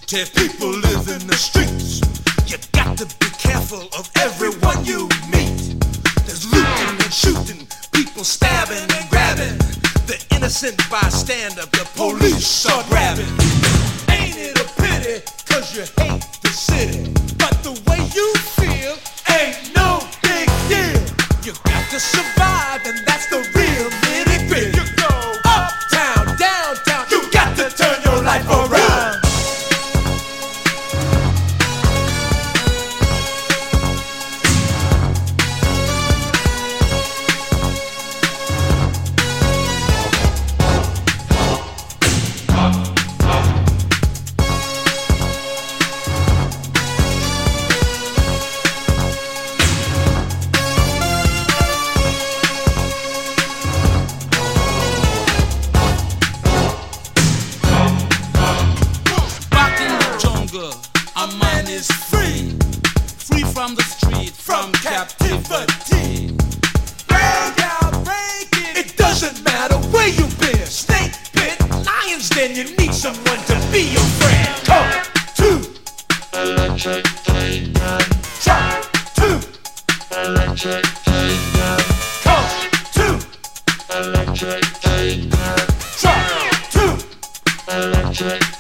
Dirty people live in the streets. You got to be careful of everyone you meet. There's looting and shooting, people stabbing and grabbing. The innocent bystander, the police are grabbing. Ain't it a pity, cause you hate the city, but the way you feel ain't no big deal. You got to survive, and that's the real nitty-gritty. You go uptown, downtown, you got to turn your life around. Our mind is free, free from the street, from captivity. Break out, break it. It doesn't matter where you've been. Snake pit, lions den. You need someone to be your friend. Come to Electric Kingdom. Try to Electric Kingdom. Come to Electric Kingdom. Try to Electric Kingdom.